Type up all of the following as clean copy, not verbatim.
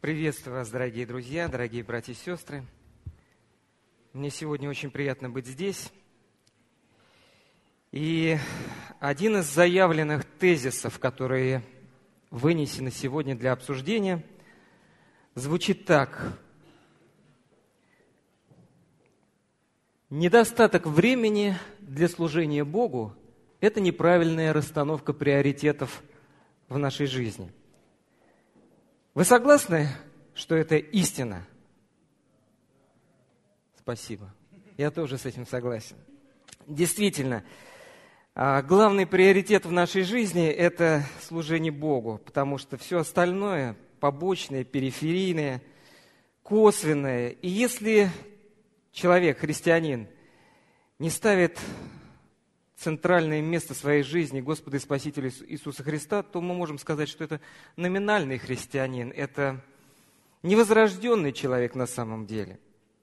Приветствую вас, дорогие друзья, дорогие братья и сестры. Мне сегодня очень приятно быть здесь. И один из заявленных тезисов, которые вынесены сегодня для обсуждения, звучит так. Недостаток времени для служения Богу – это неправильная расстановка приоритетов в нашей жизни. Вы согласны, что это истина? Спасибо. Я тоже с этим согласен. Действительно, главный приоритет в нашей жизни – это служение Богу, потому что все остальное – побочное, периферийное, косвенное. И если человек, христианин, не ставит центральное место своей жизни Господа и Спасителя Иисуса Христа, то мы можем сказать, что это номинальный христианин, это невозрожденный человек на самом деле.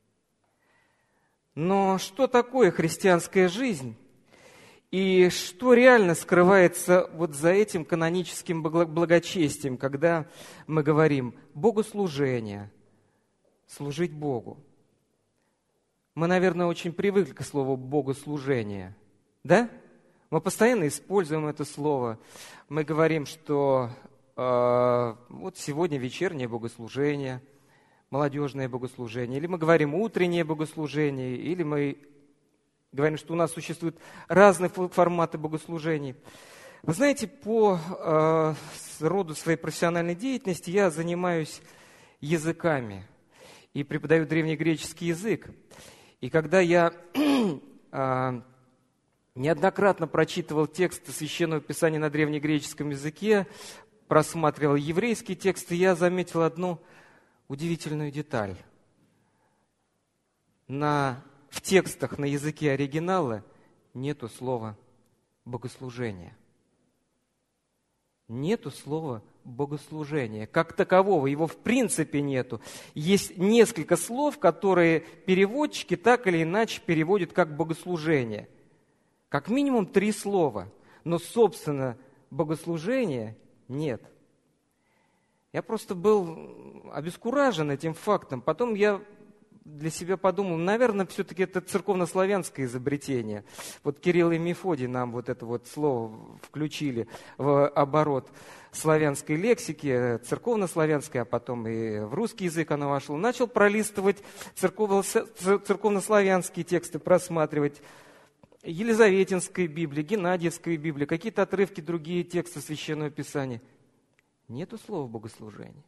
Но что такое христианская жизнь? И что реально скрывается вот за этим каноническим благочестием, когда мы говорим «богослужение», «служить Богу»? Мы, наверное, очень привыкли к слову «богослужение». Да? Мы постоянно используем это слово. Мы говорим, что вот сегодня вечернее богослужение, молодежное богослужение, или мы говорим утреннее богослужение, или мы говорим, что у нас существуют разные форматы богослужений. Вы знаете, по роду своей профессиональной деятельности я занимаюсь языками и преподаю древнегреческий язык. И когда я неоднократно прочитывал тексты Священного Писания на древнегреческом языке, просматривал еврейские тексты, я заметил одну удивительную деталь. В текстах на языке оригинала нету слова «богослужение». Нету слова «богослужение». Как такового, его в принципе нету. Есть несколько слов, которые переводчики так или иначе переводят как «богослужение». Как минимум 3 слова, но, собственно, богослужения нет. Я просто был обескуражен этим фактом. Потом я для себя подумал, наверное, все-таки это церковнославянское изобретение. Вот Кирилл и Мефодий нам вот это вот слово включили в оборот славянской лексики, церковнославянской, а потом и в русский язык оно вошло. Начал пролистывать церковнославянские тексты, просматривать. Елизаветинской Библии, Геннадьевской Библии, какие-то отрывки, другие тексты Священного Писания. Нету слова «богослужение».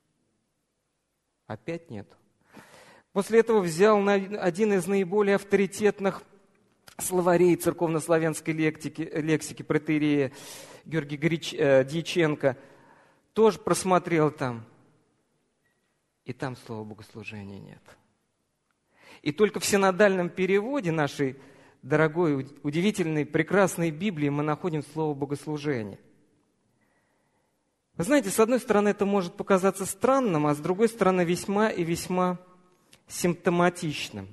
Опять нету. После этого взял один из наиболее авторитетных словарей церковнославянской лексики протоиерея Георгий Дьяченко. Тоже просмотрел там. И там слова «богослужение» нет. И только в синодальном переводе нашей дорогой, удивительной, прекрасной Библии мы находим слово «богослужение». Вы знаете, с одной стороны, это может показаться странным, а с другой стороны, весьма и весьма симптоматичным.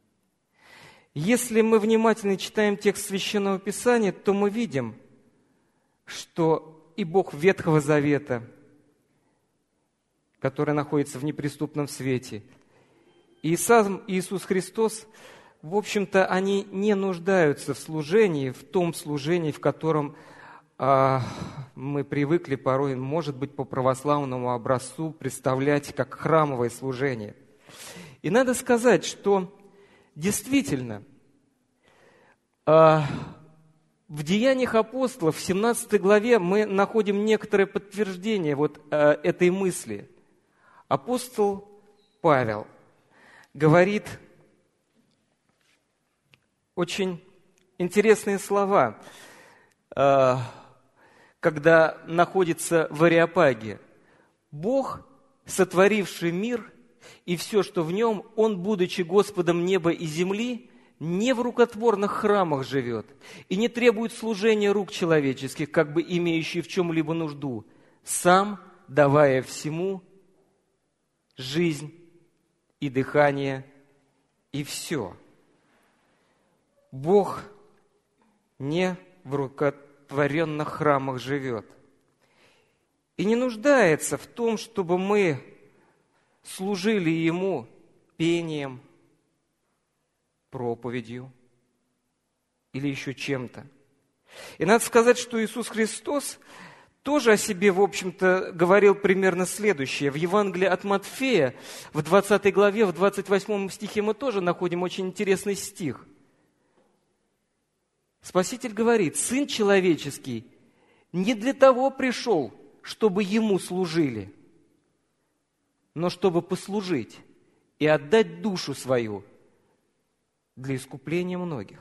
Если мы внимательно читаем текст Священного Писания, то мы видим, что и Бог Ветхого Завета, который находится в неприступном свете, и сам Иисус Христос, в общем-то, они не нуждаются в служении, в том служении, в котором мы привыкли порой, может быть, по православному образцу представлять как храмовое служение. И надо сказать, что действительно в Деяниях апостолов, в 17 главе, мы находим некоторое подтверждение вот этой мысли. Апостол Павел говорит очень интересные слова, когда находится в Ареопаге. «Бог, сотворивший мир и все, что в нем, Он, будучи Господом неба и земли, не в рукотворных храмах живет и не требует служения рук человеческих, как бы имеющий в чем-либо нужду, сам давая всему жизнь и дыхание и все». Бог не в рукотворенных храмах живет. И не нуждается в том, чтобы мы служили ему пением, проповедью или еще чем-то. И надо сказать, что Иисус Христос тоже о себе, в общем-то, говорил примерно следующее. В Евангелии от Матфея, в 20 главе, в 28 стихе мы тоже находим очень интересный стих. Спаситель говорит: «Сын человеческий не для того пришел, чтобы ему служили, но чтобы послужить и отдать душу свою для искупления многих».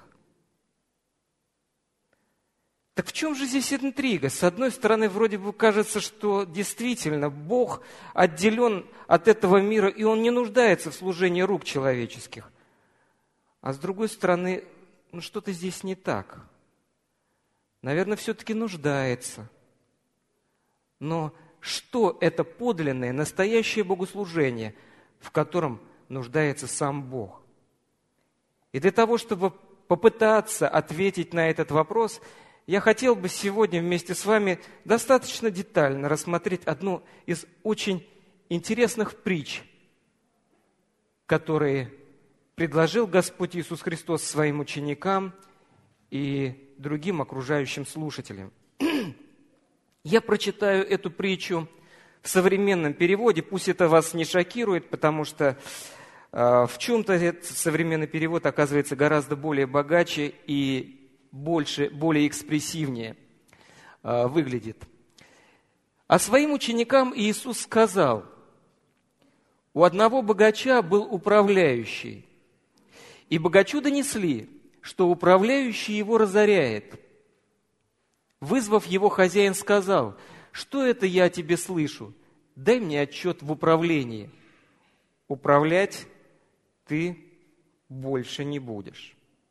Так в чем же здесь интрига? С одной стороны, вроде бы кажется, что действительно Бог отделен от этого мира, и Он не нуждается в служении рук человеческих. А с другой стороны, что-то здесь не так. Наверное, все-таки нуждается. Но что это подлинное, настоящее богослужение, в котором нуждается сам Бог? И для того, чтобы попытаться ответить на этот вопрос, я хотел бы сегодня вместе с вами достаточно детально рассмотреть одну из очень интересных притч, которые предложил Господь Иисус Христос своим ученикам и другим окружающим слушателям. Я прочитаю эту притчу в современном переводе, пусть это вас не шокирует, потому что в чем-то этот современный перевод оказывается гораздо более богаче и более экспрессивнее выглядит. А своим ученикам Иисус сказал: «У одного богача был управляющий, и богачу донесли, что управляющий его разоряет. Вызвав его, хозяин сказал: „Что это я о тебе слышу? Дай мне отчет в управлении. Управлять ты больше не будешь“».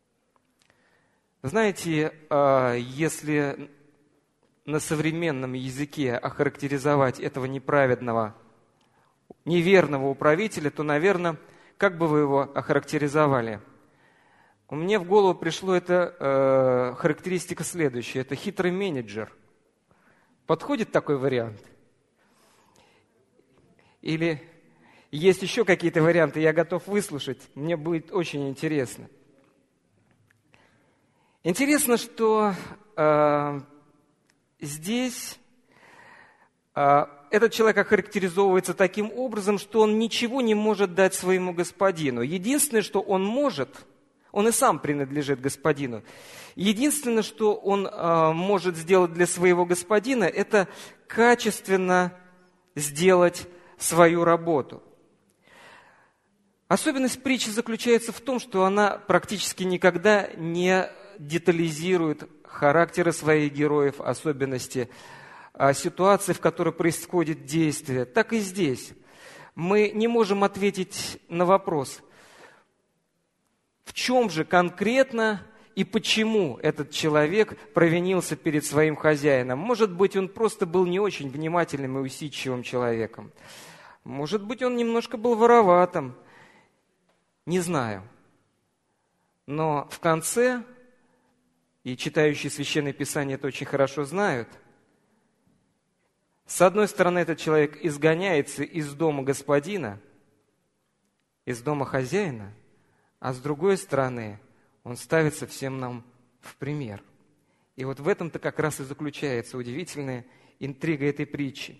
Знаете, если на современном языке охарактеризовать этого неправедного, неверного управителя, то, наверное, как бы вы его охарактеризовали? Мне в голову пришло эта характеристика следующая. Это хитрый менеджер. Подходит такой вариант? Или есть еще какие-то варианты, я готов выслушать. Мне будет очень интересно. Интересно, что здесь этот человек охарактеризовывается таким образом, что он ничего не может дать своему господину. Единственное, что он может, он и сам принадлежит господину. Единственное, что он может сделать для своего господина, это качественно сделать свою работу. Особенность притчи заключается в том, что она практически никогда не детализирует характеры своих героев, особенности ситуации, в которой происходит действие. Так и здесь. Мы не можем ответить на вопрос, в чем же конкретно и почему этот человек провинился перед своим хозяином. Может быть, он просто был не очень внимательным и усидчивым человеком. Может быть, он немножко был вороватым. Не знаю. Но в конце, и читающие Священное Писание это очень хорошо знают, с одной стороны, этот человек изгоняется из дома господина, из дома хозяина, а с другой стороны, он ставится всем нам в пример. И вот в этом-то как раз и заключается удивительная интрига этой притчи.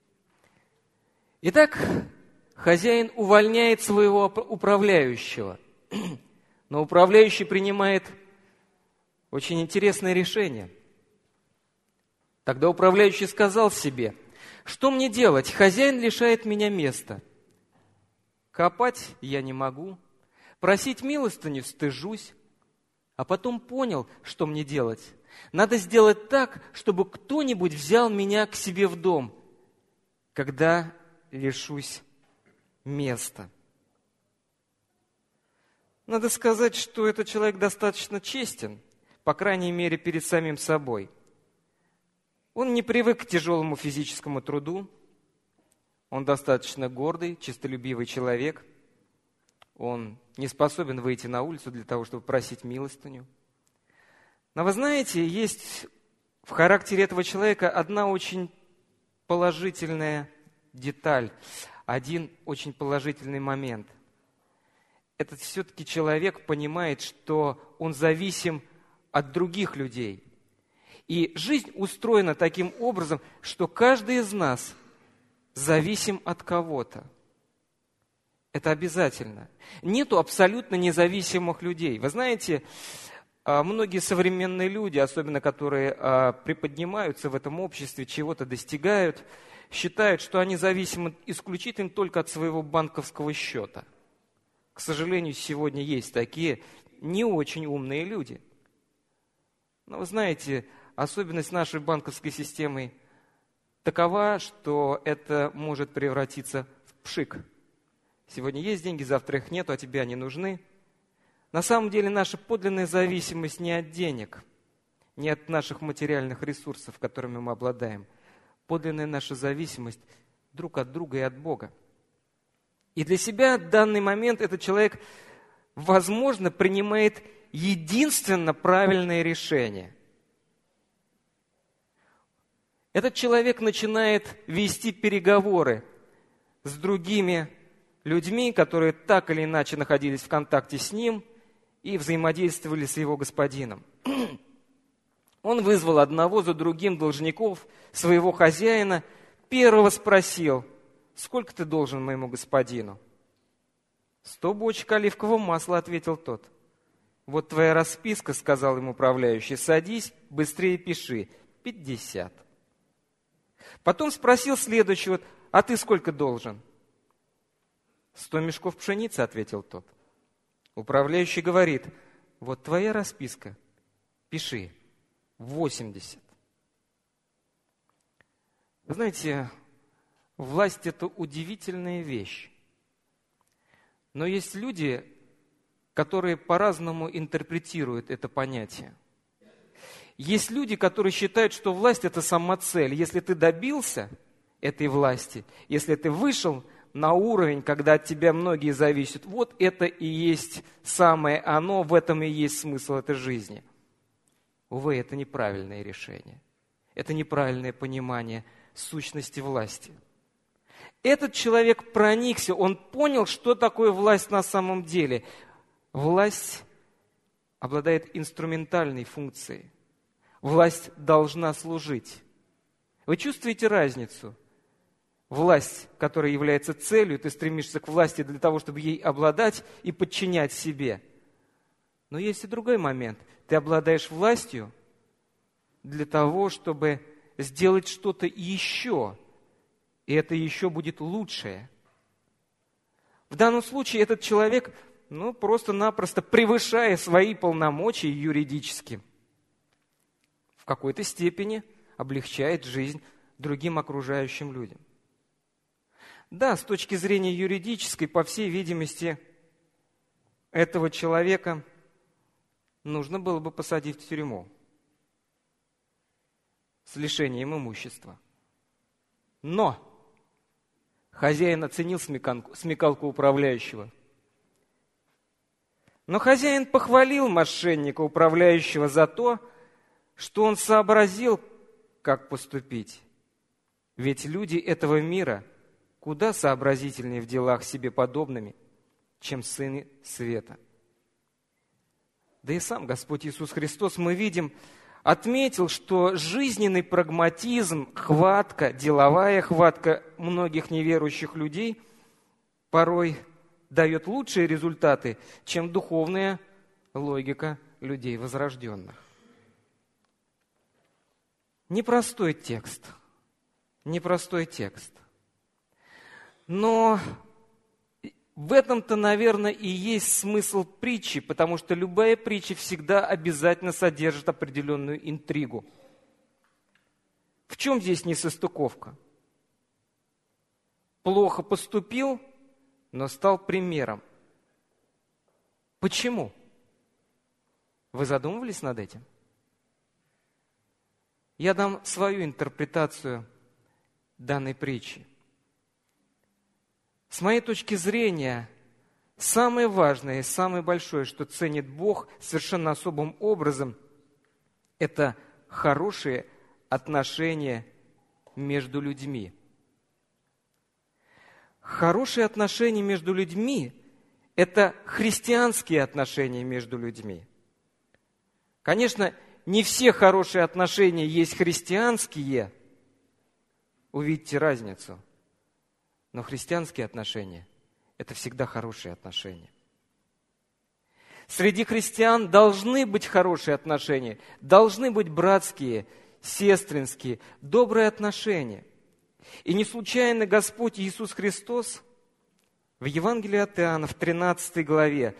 Итак, хозяин увольняет своего управляющего, но управляющий принимает очень интересное решение. Тогда управляющий сказал себе: «Что мне делать? Хозяин лишает меня места. Копать я не могу, просить милостыню стыжусь». А потом понял, что мне делать. Надо сделать так, чтобы кто-нибудь взял меня к себе в дом, когда лишусь места. Надо сказать, что этот человек достаточно честен, по крайней мере, перед самим собой. Он не привык к тяжелому физическому труду, он достаточно гордый, честолюбивый человек, он не способен выйти на улицу для того, чтобы просить милостыню. Но вы знаете, есть в характере этого человека одна очень положительная деталь, один очень положительный момент. Этот все-таки человек понимает, что он зависим от других людей. И жизнь устроена таким образом, что каждый из нас зависим от кого-то. Это обязательно. Нету абсолютно независимых людей. Вы знаете, многие современные люди, особенно которые приподнимаются в этом обществе, чего-то достигают, считают, что они зависимы исключительно только от своего банковского счета. К сожалению, сегодня есть такие не очень умные люди. Но вы знаете, особенность нашей банковской системы такова, что это может превратиться в пшик. Сегодня есть деньги, завтра их нету, а тебе они нужны. На самом деле наша подлинная зависимость не от денег, не от наших материальных ресурсов, которыми мы обладаем. Подлинная наша зависимость друг от друга и от Бога. И для себя в данный момент этот человек, возможно, принимает единственно правильное решение. Этот человек начинает вести переговоры с другими людьми, которые так или иначе находились в контакте с ним и взаимодействовали с его господином. Он вызвал одного за другим должников своего хозяина, первого спросил: «Сколько ты должен моему господину?» 100 бочек оливкового масла, ответил тот. «Вот твоя расписка», сказал ему управляющий, «садись, быстрее пиши, 50». Потом спросил следующего: «А ты сколько должен?» 100 мешков пшеницы, ответил тот. Управляющий говорит: «Вот твоя расписка, пиши, 80». Вы знаете, власть – это удивительная вещь. Но есть люди, которые по-разному интерпретируют это понятие. Есть люди, которые считают, что власть – это сама цель. Если ты добился этой власти, если ты вышел на уровень, когда от тебя многие зависят, вот это и есть самое оно, в этом и есть смысл этой жизни. Увы, это неправильное решение. Это неправильное понимание сущности власти. Этот человек проникся, он понял, что такое власть на самом деле. Власть обладает инструментальной функцией. Власть должна служить. Вы чувствуете разницу? Власть, которая является целью, ты стремишься к власти для того, чтобы ей обладать и подчинять себе. Но есть и другой момент. Ты обладаешь властью для того, чтобы сделать что-то еще. И это еще будет лучшее. В данном случае этот человек, просто-напросто превышая свои полномочия юридически, в какой-то степени облегчает жизнь другим окружающим людям. Да, с точки зрения юридической, по всей видимости, этого человека нужно было бы посадить в тюрьму с лишением имущества. Но хозяин оценил смекалку управляющего. Но хозяин похвалил мошенника управляющего за то, что он сообразил, как поступить. Ведь люди этого мира куда сообразительнее в делах себе подобными, чем сыны света. Да и сам Господь Иисус Христос, мы видим, отметил, что жизненный прагматизм, хватка, деловая хватка многих неверующих людей порой дает лучшие результаты, чем духовная логика людей возрожденных. Непростой текст. Но в этом-то, наверное, и есть смысл притчи, потому что любая притча всегда обязательно содержит определенную интригу. В чем здесь несостыковка? Плохо поступил, но стал примером. Почему? Вы задумывались над этим? Я дам свою интерпретацию данной притчи. С моей точки зрения, самое важное и самое большое, что ценит Бог совершенно особым образом, это хорошие отношения между людьми. Хорошие отношения между людьми – это христианские отношения между людьми. Конечно, не все хорошие отношения есть христианские. Увидите разницу. Но христианские отношения – это всегда хорошие отношения. Среди христиан должны быть хорошие отношения, должны быть братские, сестринские, добрые отношения. И не случайно Господь Иисус Христос в Евангелии от Иоанна, в 13 главе,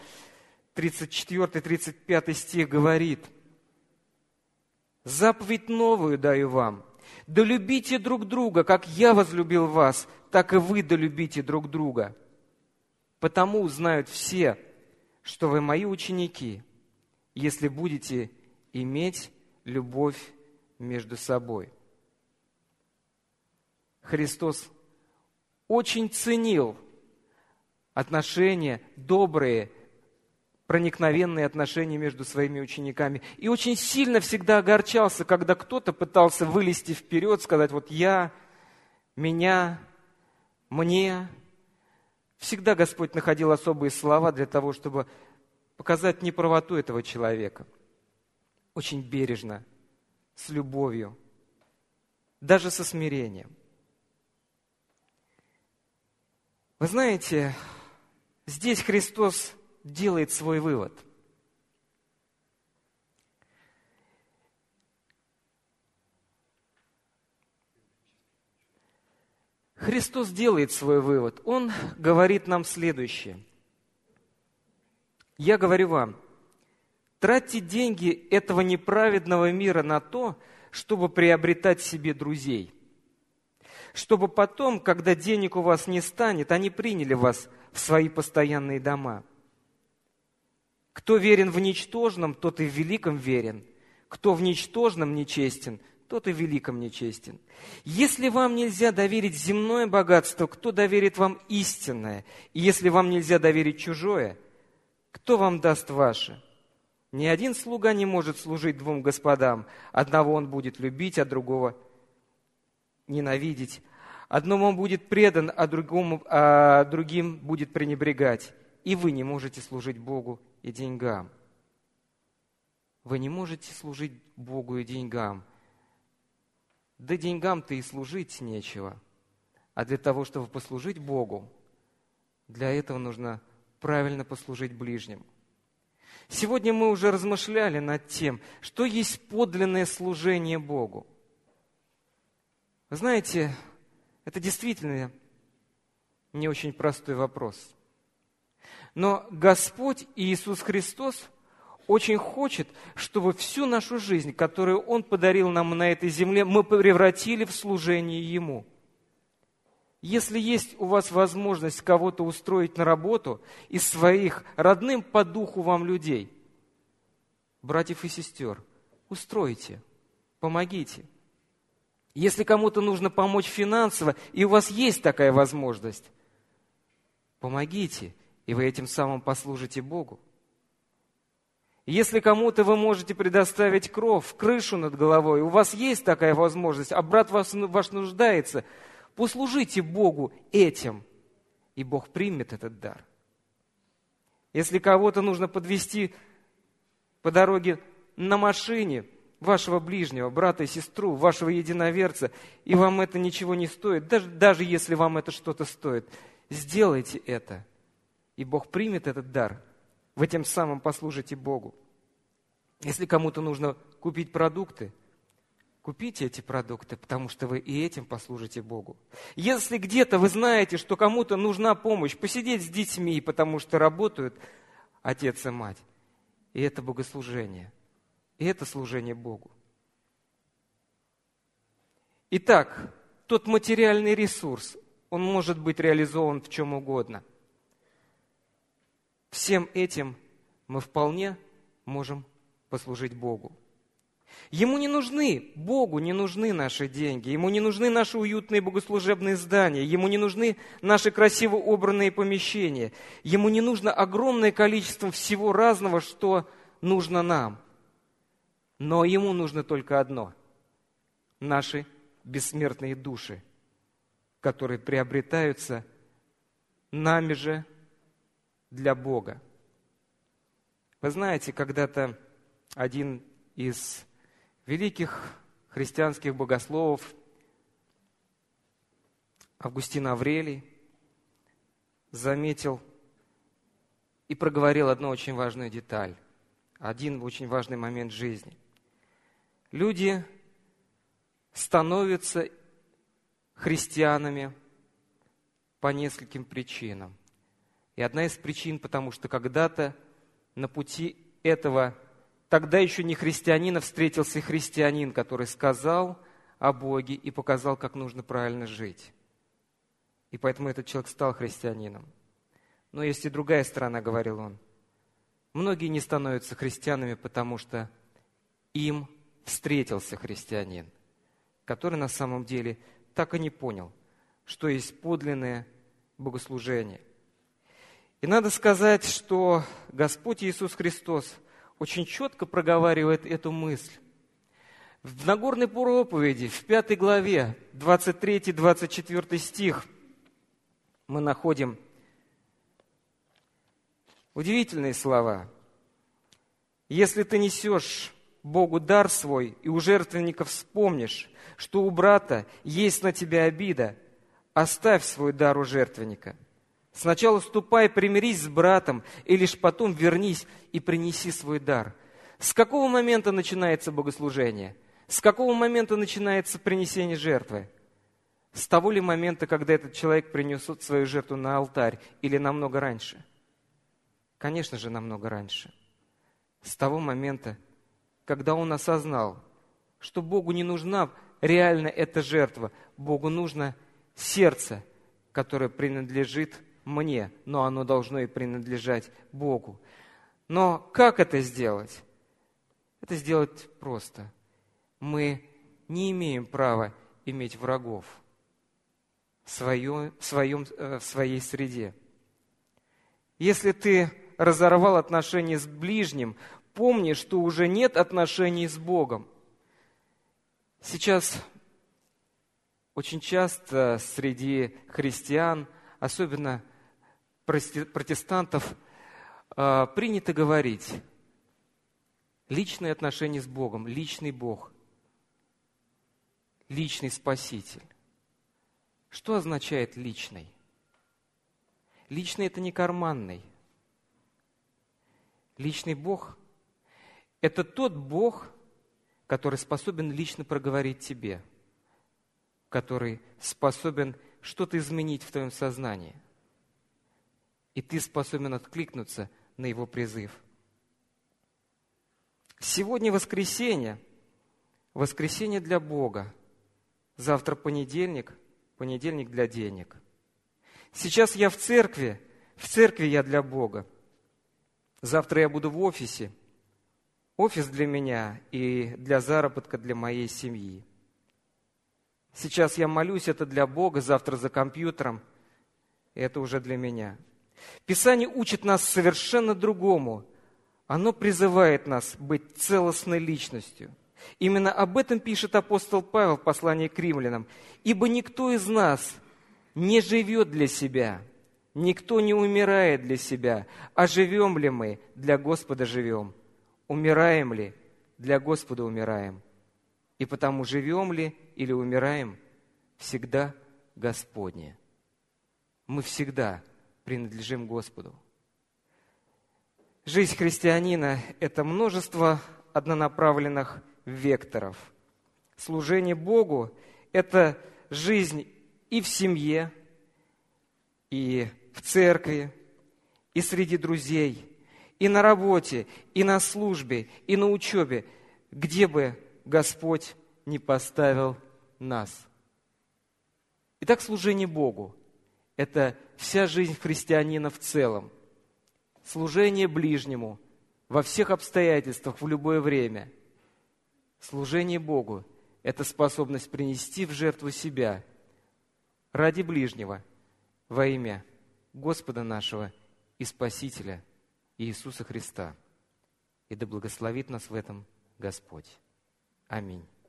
34-35 стих говорит: «Заповедь новую даю вам, да любите друг друга, как я возлюбил вас, так и вы да любите друг друга. Потому узнают все, что вы мои ученики, если будете иметь любовь между собой». Христос очень ценил отношения, добрые, проникновенные отношения между своими учениками. И очень сильно всегда огорчался, когда кто-то пытался вылезти вперед, сказать: вот я, меня, мне. Всегда Господь находил особые слова для того, чтобы показать неправоту этого человека. Очень бережно, с любовью, даже со смирением. Вы знаете, здесь Христос делает свой вывод. Христос делает свой вывод. Он говорит нам следующее. «Я говорю вам, тратьте деньги этого неправедного мира на то, чтобы приобретать себе друзей, чтобы потом, когда денег у вас не станет, они приняли вас в свои постоянные дома. Кто верен в ничтожном, тот и в великом верен. Кто в ничтожном нечестен, тот и в великом нечестен. Если вам нельзя доверить земное богатство, кто доверит вам истинное? И если вам нельзя доверить чужое, кто вам даст ваше? Ни один слуга не может служить двум господам. Одного он будет любить, а другого ненавидеть. Одному он будет предан, а другим будет пренебрегать. И вы не можете служить Богу и деньгам». Вы не можете служить Богу и деньгам. Да деньгам-то и служить нечего. А для того, чтобы послужить Богу, для этого нужно правильно послужить ближним. Сегодня мы уже размышляли над тем, что есть подлинное служение Богу. Вы знаете, это действительно не очень простой вопрос. Но Господь Иисус Христос очень хочет, чтобы всю нашу жизнь, которую Он подарил нам на этой земле, мы превратили в служение Ему. Если есть у вас возможность кого-то устроить на работу из своих родным по духу вам людей, братьев и сестер, устройте, помогите. Если кому-то нужно помочь финансово, и у вас есть такая возможность, помогите, и вы этим самым послужите Богу. Если кому-то вы можете предоставить кров, крышу над головой, у вас есть такая возможность, а брат ваш нуждается, послужите Богу этим, и Бог примет этот дар. Если кого-то нужно подвезти по дороге на машине, вашего ближнего, брата и сестру, вашего единоверца, и вам это ничего не стоит, даже если вам это что-то стоит, сделайте это, и Бог примет этот дар. Вы тем самым послужите Богу. Если кому-то нужно купить продукты, купите эти продукты, потому что вы и этим послужите Богу. Если где-то вы знаете, что кому-то нужна помощь, посидеть с детьми, потому что работают отец и мать, и это богослужение, и это служение Богу. Итак, тот материальный ресурс, он может быть реализован в чем угодно. Всем этим мы вполне можем послужить Богу. Ему не нужны, Богу не нужны наши деньги, Ему не нужны наши уютные богослужебные здания, Ему не нужны наши красиво убранные помещения, Ему не нужно огромное количество всего разного, что нужно нам. Но Ему нужно только одно – наши бессмертные души, которые приобретаются нами же для Бога. Вы знаете, когда-то один из великих христианских богословов, Августин Аврелий, заметил и проговорил одну очень важную деталь, один очень важный момент жизни. Люди становятся христианами по нескольким причинам. И одна из причин, потому что когда-то на пути этого тогда еще не христианина встретился христианин, который сказал о Боге и показал, как нужно правильно жить. И поэтому этот человек стал христианином. Но есть и другая сторона, говорил он. Многие не становятся христианами, потому что им встретился христианин, который на самом деле так и не понял, что есть подлинное богослужение. И надо сказать, что Господь Иисус Христос очень четко проговаривает эту мысль. В Нагорной проповеди, в 5 главе, 23-24 стих, мы находим удивительные слова. «Если ты несешь Богу дар свой, и у жертвенника вспомнишь, что у брата есть на тебя обида, оставь свой дар у жертвенника. Сначала ступай, примирись с братом, и лишь потом вернись и принеси свой дар». С какого момента начинается богослужение? С какого момента начинается принесение жертвы? С того ли момента, когда этот человек принесет свою жертву на алтарь, или намного раньше? Конечно же, намного раньше. С того момента, когда он осознал, что Богу не нужна реально эта жертва, Богу нужно сердце, которое принадлежит мне, но оно должно и принадлежать Богу. Но как это сделать? Это сделать просто. Мы не имеем права иметь врагов в своей среде. Если ты разорвал отношения с ближним, помни, что уже нет отношений с Богом. Сейчас очень часто среди христиан, особенно протестантов, принято говорить: личные отношения с Богом, личный Бог, личный Спаситель. Что означает личный? Личный – это не карманный. Личный Бог – это тот Бог, который способен лично проговорить тебе, который способен что-то изменить в твоем сознании. И ты способен откликнуться на Его призыв. Сегодня воскресенье для Бога. Завтра понедельник для денег. Сейчас я в церкви я для Бога. Завтра я буду в офисе. Офис для меня и для заработка для моей семьи. Сейчас я молюсь, это для Бога, завтра за компьютером, это уже для меня. Писание учит нас совершенно другому. Оно призывает нас быть целостной личностью. Именно об этом пишет апостол Павел в послании к римлянам. «Ибо никто из нас не живет для себя, никто не умирает для себя, а живем ли мы, для Господа живем, умираем ли, для Господа умираем. И потому живем ли или умираем, всегда Господне». Мы всегда принадлежим Господу. Жизнь христианина – это множество однонаправленных векторов. Служение Богу – это жизнь и в семье, и в церкви, и среди друзей, и на работе, и на службе, и на учебе, где бы Господь не поставил нас. Итак, служение Богу – это вся жизнь христианина в целом. Служение ближнему во всех обстоятельствах, в любое время. Служение Богу – это способность принести в жертву себя ради ближнего во имя Господа нашего и Спасителя Иисуса Христа. И да благословит нас в этом Господь. Аминь.